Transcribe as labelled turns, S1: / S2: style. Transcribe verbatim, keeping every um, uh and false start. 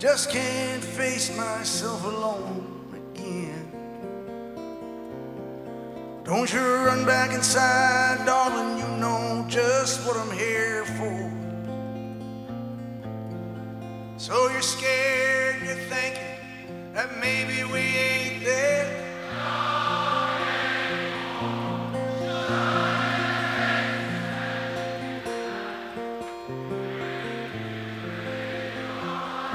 S1: just can't face myself alone again. Don't you run back inside, darling, you know just what I'm here for. So you're scared, you're thinking that maybe we ain't there.